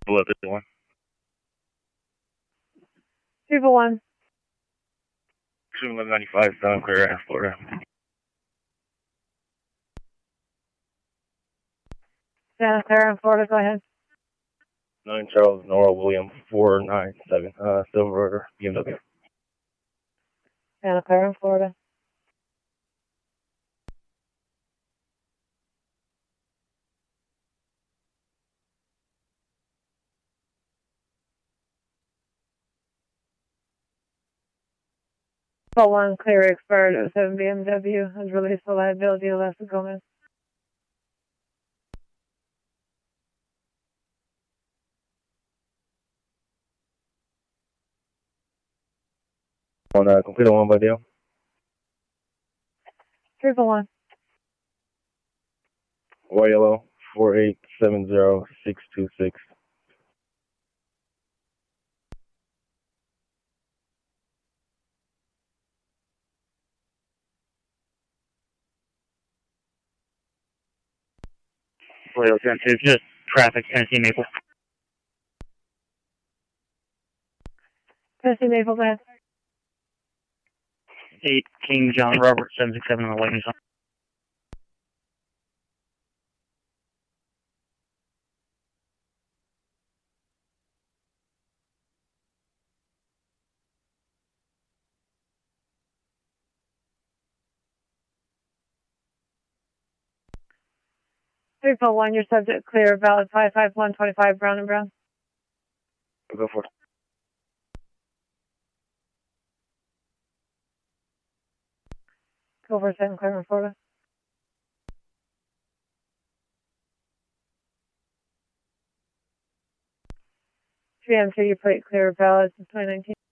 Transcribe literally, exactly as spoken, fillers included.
Below fifty-one. Triple one. two eleven ninety-five, Southern Clear, Florida. Santa Clara, Florida, go ahead. nine Charles Nora William four nine seven, uh, Silver B M W. Santa Clara, Florida. Triple one, clear expired oh seven B M W has released the liability of Leslie Gomez. On uh, complete one by deal. Triple one. White yellow four eight seven zero six two six. Toledo ten two, just traffic, Tennessee Maple. Tennessee Maple, go ahead. eight King John Robert seven six seven on the waiting zone. Triple one, your subject clear, valid five five one twenty-five, Brown and Brown. Go for it. Go for Santa Clara, Florida. three M two, your plate clear, valid since twenty nineteen.